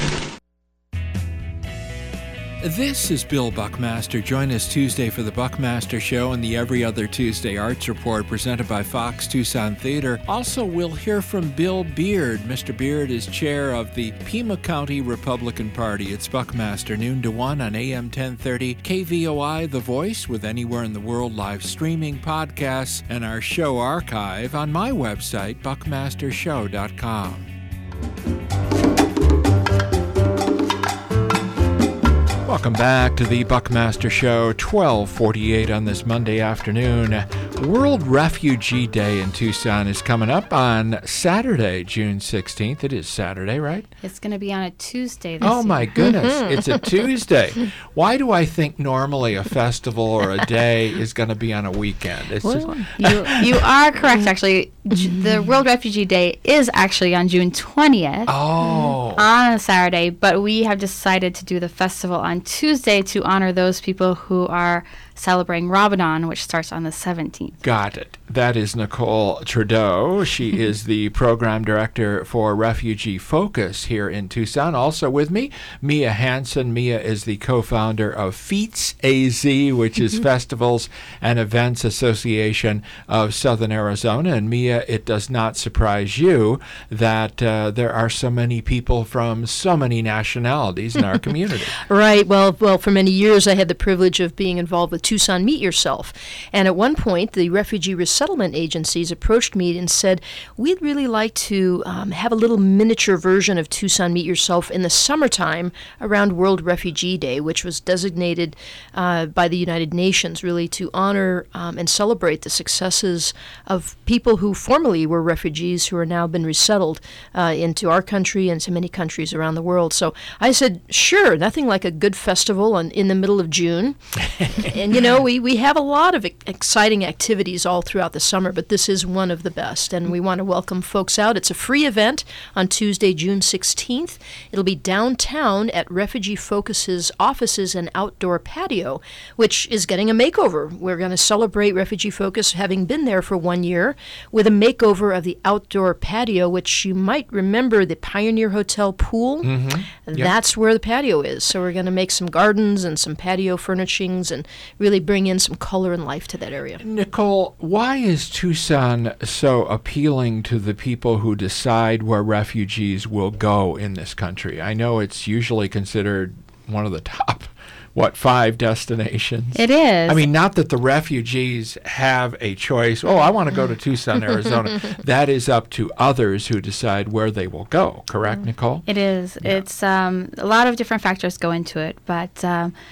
This is Bill Buckmaster. Join us Tuesday for the Buckmaster Show and the Every Other Tuesday Arts Report presented by Fox Tucson Theater. Also, we'll hear from Bill Beard. Mr. Beard is chair of the Pima County Republican Party. It's Buckmaster, noon to 1 on AM 1030 KVOI, The Voice, with Anywhere in the World live streaming podcasts and our show archive on my website, buckmastershow.com. Welcome back to the Buckmaster Show, 1248 on this Monday afternoon. World Refugee Day in Tucson is coming up on Saturday, June 16th. It is Saturday, right? It's going to be on a Tuesday this year. Oh, my goodness. It's a Tuesday. Why do I think normally a festival or a day is going to be on a weekend? It's well, you are correct, actually. The World Refugee Day is actually on June 20th. Oh. On a Saturday, but we have decided to do the festival on Tuesday to honor those people who are celebrating Ramadan, which starts on the 17th. Got it. That is Nicole Trudeau. She is the program director for Refugee Focus here in Tucson. Also with me, Mia Hansen. Mia is the co-founder of FEETS AZ, which is Festivals and Events Association of Southern Arizona. And Mia, it does not surprise you that there are so many people from so many nationalities in our community. Right. Well, for many years I had the privilege of being involved with Tucson Meet Yourself. And at one point, the refugee resettlement agencies approached me and said, we'd really like to have a little miniature version of Tucson Meet Yourself in the summertime around World Refugee Day, which was designated by the United Nations really to honor and celebrate the successes of people who formerly were refugees who are now been resettled into our country and to many countries around the world. So I said, sure, nothing like a good festival in the middle of June. And, we have a lot of exciting activities all throughout the summer, but this is one of the best. And we want to welcome folks out. It's a free event on Tuesday, June 16th. It'll be downtown at Refugee Focus's offices and outdoor patio, which is getting a makeover. We're going to celebrate Refugee Focus having been there for 1 year with a makeover of the outdoor patio, which you might remember the Pioneer Hotel pool. Mm-hmm. Yep. That's where the patio is. So we're going to make some gardens and some patio furnishings and really bring in some color and life to that area. Nicole, why is Tucson so appealing to the people who decide where refugees will go in this country? I know it's usually considered one of the top 5 destinations? It is. I mean, not that the refugees have a choice. Oh, I want to go to Tucson, Arizona. That is up to others who decide where they will go. Correct, Nicole? It is. Yeah. It's a lot of different factors go into it, but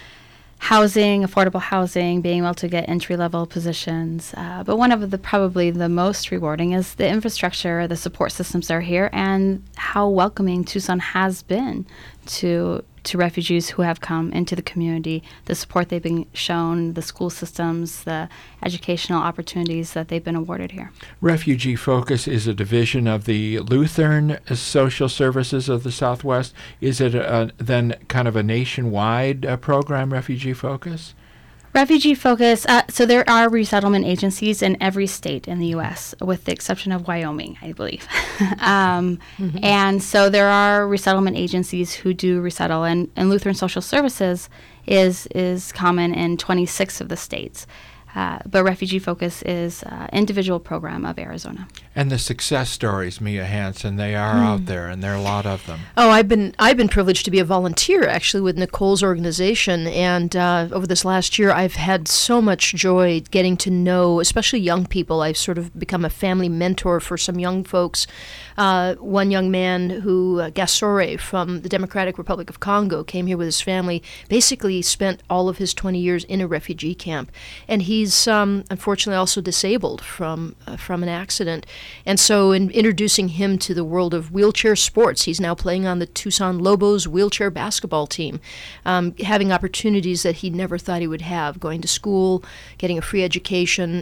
housing, affordable housing, being able to get entry-level positions. But one of probably the most rewarding is the infrastructure, the support systems that are here, and how welcoming Tucson has been to refugees who have come into the community, the support they've been shown, the school systems, the educational opportunities that they've been awarded here. Refugee Focus is a division of the Lutheran Social Services of the Southwest. Is it then kind of a nationwide program, Refugee Focus? Refugee Focus, so there are resettlement agencies in every state in the U.S., with the exception of Wyoming, I believe. And so there are resettlement agencies who do resettle, and Lutheran Social Services is common in 26 of the states. But Refugee Focus is an individual program of Arizona. And the success stories, Mia Hansen, they are out there, and there are a lot of them. Oh, I've been privileged to be a volunteer, actually, with Nicole's organization. And over this last year, I've had so much joy getting to know, especially young people. I've sort of become a family mentor for some young folks. One young man who, Gasore from the Democratic Republic of Congo, came here with his family, basically spent all of his 20 years in a refugee camp. And he's unfortunately also disabled from an accident. And so in introducing him to the world of wheelchair sports, he's now playing on the Tucson Lobos wheelchair basketball team, having opportunities that he never thought he would have, going to school, getting a free education.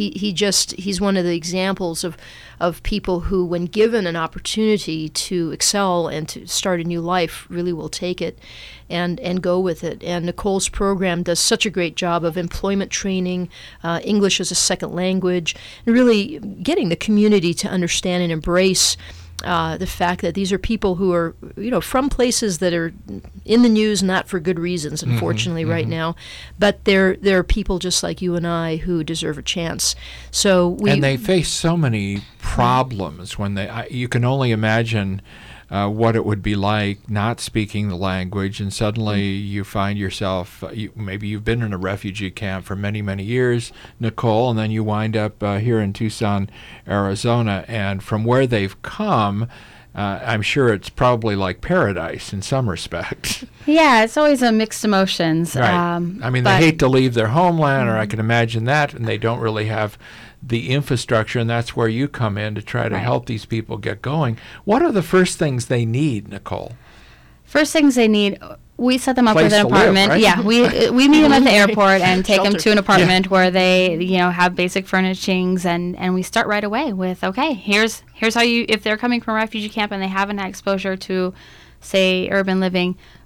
He's one of the examples of people who, when given an opportunity to excel and to start a new life, really will take it and go with it. And Nicole's program does such a great job of employment training, English as a second language, and really getting the community to understand and embrace the fact that these are people who are, from places that are in the news not for good reasons, unfortunately, right now, but they're people just like you and I who deserve a chance. And they face so many problems when you can only imagine what it would be like not speaking the language, and suddenly you find yourself, maybe you've been in a refugee camp for many, many years, Nicole, and then you wind up here in Tucson, Arizona, and from where they've come, I'm sure it's probably like paradise in some respects. Yeah, it's always a mixed emotions. Right. I mean, they hate to leave their homeland, or I can imagine that, and they don't really have the infrastructure, and that's where you come in to try to help these people get going. What are the first things they need, Nicole? First things they need, we set them up with an apartment. Live, right? Yeah, we meet them at the airport and take them to an apartment where they, have basic furnishings, and we start right away with, okay, here's how if they're coming from a refugee camp and they haven't had exposure to, say, urban living,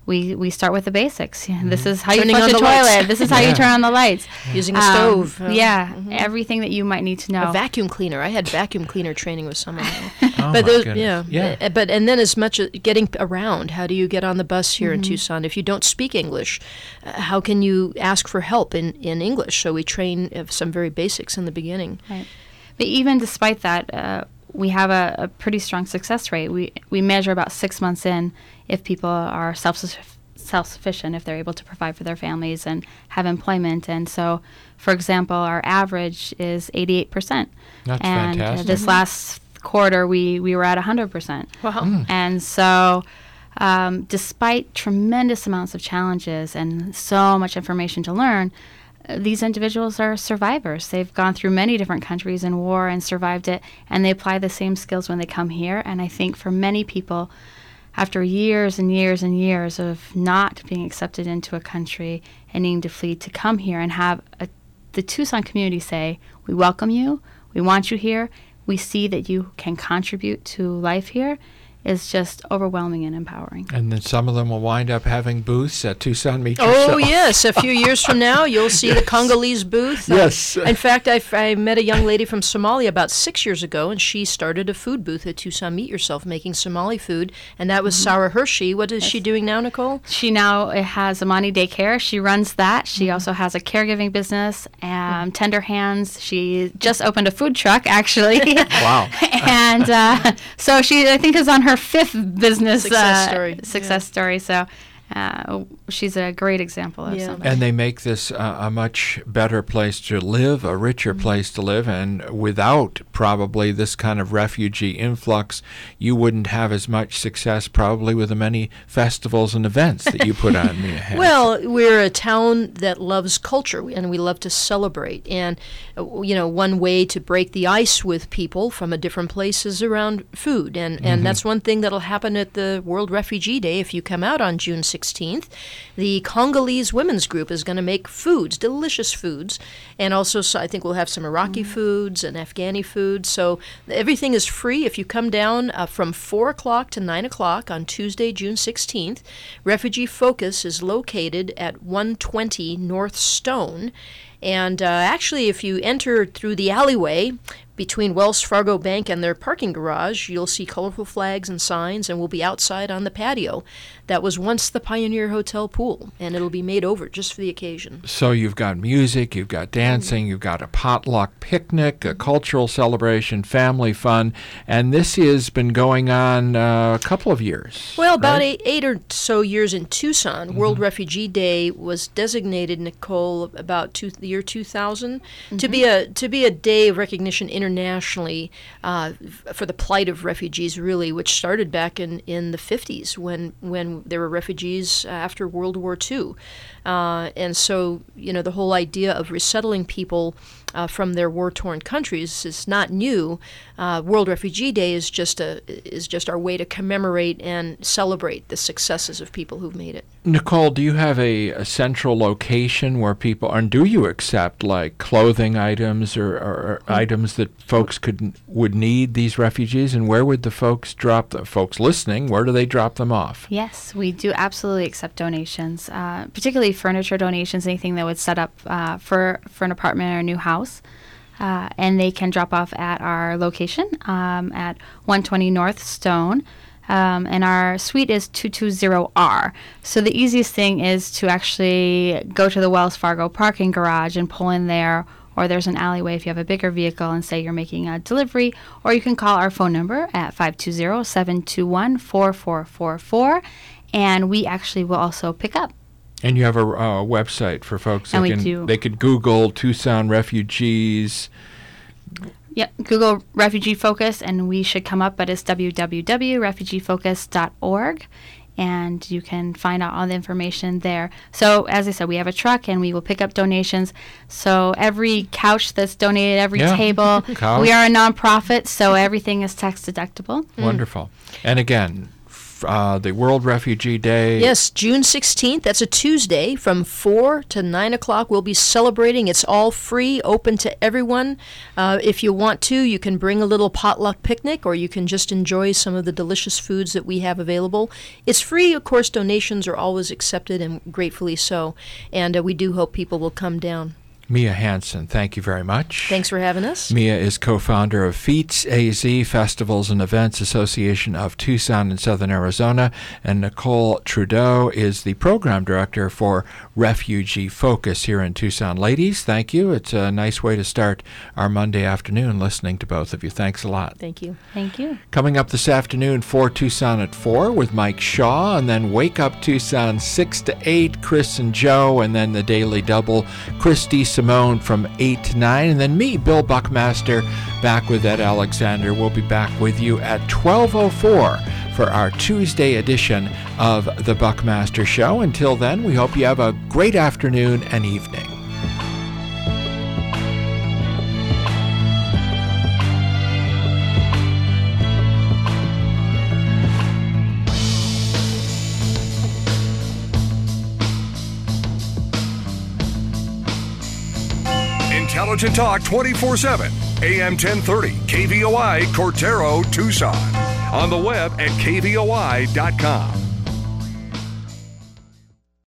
we start with the basics. This is how Turning you flush on a the lights. toilet. This is how you turn on the lights. Using a stove. Everything that you might need to know. A vacuum cleaner. I had vacuum cleaner training with someone. Oh but my those, goodness. Yeah. But and then as much as getting around, how do you get on the bus here in Tucson if you don't speak English? How can you ask for help in English? So we train some very basics in the beginning. Right. But even despite that, we have a pretty strong success rate. We measure about 6 months in if people are self-sufficient, if they're able to provide for their families and have employment. And so, for example, our average is 88%. That's and fantastic. This last quarter, we were at 100%. Wow. And so, despite tremendous amounts of challenges and so much information to learn, these individuals are survivors. They've gone through many different countries in war and survived it, and they apply the same skills when they come here. And I think for many people, after years and years and years of not being accepted into a country and needing to flee, to come here and have the Tucson community say, we welcome you, we want you here, we see that you can contribute to life here, is just overwhelming and empowering. And then some of them will wind up having booths at Tucson Meet Yourself. Oh, yes. A few years from now, you'll see the Congolese booth. Yes. In fact, I met a young lady from Somalia about 6 years ago, and she started a food booth at Tucson Meet Yourself making Somali food, and that was Sarah Hershey. What is she doing now, Nicole? She now has Amani Daycare. She runs that. She also has a caregiving business, Tender Hands. She just opened a food truck, actually. Wow. And so she, I think, is on her fifth business success story. So she's a great example of somebody. And they make this a much better place to live, a richer place to live, and without probably this kind of refugee influx, you wouldn't have as much success probably with the many festivals and events that you put on. Well, we're a town that loves culture, and we love to celebrate. And, one way to break the ice with people from a different place is around food. And that's one thing that'll happen at the World Refugee Day if you come out on June 16th. The Congolese women's group is going to make foods, delicious foods, and also I think we'll have some Iraqi foods and Afghani foods. So everything is free if you come down from 4 o'clock to 9 o'clock on Tuesday, June 16th. Refugee Focus is located at 120 North Stone. And actually, if you enter through the alleyway between Wells Fargo Bank and their parking garage, you'll see colorful flags and signs, and we'll be outside on the patio. That was once the Pioneer Hotel pool, and it'll be made over just for the occasion. So you've got music, you've got dancing, you've got a potluck picnic, a cultural celebration, family fun, and this has been going on a couple of years. Well, about eight or so years in Tucson. World Refugee Day was designated, Nicole, about the year 2000 to be a day of recognition internationally for the plight of refugees, really, which started back in the 50s when there were refugees after World War II. And so, the whole idea of resettling people from their war-torn countries is not new. World Refugee Day is just our way to commemorate and celebrate the successes of people who've made it. Nicole, do you have a central location where people, and do you accept like clothing items or items that folks would need, these refugees, and where would the folks listening, where do they drop them off? Yes, we do absolutely accept donations, particularly furniture donations, anything that would set up for an apartment or a new house. And they can drop off at our location at 120 North Stone. And our suite is 220R. So the easiest thing is to actually go to the Wells Fargo parking garage and pull in there, or there's an alleyway if you have a bigger vehicle and say you're making a delivery, or you can call our phone number at 520-721-4444, and we actually will also pick up. And you have a website for folks and they could Google Tucson refugees. Yep, Google Refugee Focus, and we should come up, but it's www.refugeefocus.org, and you can find out all the information there. So, as I said, we have a truck, and we will pick up donations. So every couch that's donated, every table, we are a nonprofit, so everything is tax deductible. Wonderful. And again, the World Refugee Day. Yes, June 16th. That's a Tuesday from 4 to 9 o'clock. We'll be celebrating. It's all free, open to everyone. If you want to, you can bring a little potluck picnic, or you can just enjoy some of the delicious foods that we have available. It's free. Of course, donations are always accepted, and gratefully so. And we do hope people will come down. Mia Hansen, thank you very much. Thanks for having us. Mia is co-founder of FEATS AZ, Festivals and Events Association of Tucson and Southern Arizona, and Nicole Trudeau is the program director for Refugee Focus here in Tucson. Ladies, thank you. It's a nice way to start our Monday afternoon listening to both of you. Thanks a lot. Thank you. Thank you. Coming up this afternoon, For Tucson at 4 with Mike Shaw, and then Wake Up Tucson 6 to 8, Chris and Joe, and then the Daily Double, Christy Simone from 8 to 9, and then me, Bill Buckmaster, back with Ed Alexander. We'll be back with you at 12:04 for our Tuesday edition of The Buckmaster Show. Until then, we hope you have a great afternoon and evening. Intelligent Talk 24/7, AM 1030, KVOI, Cortero, Tucson. On the web at kvoi.com.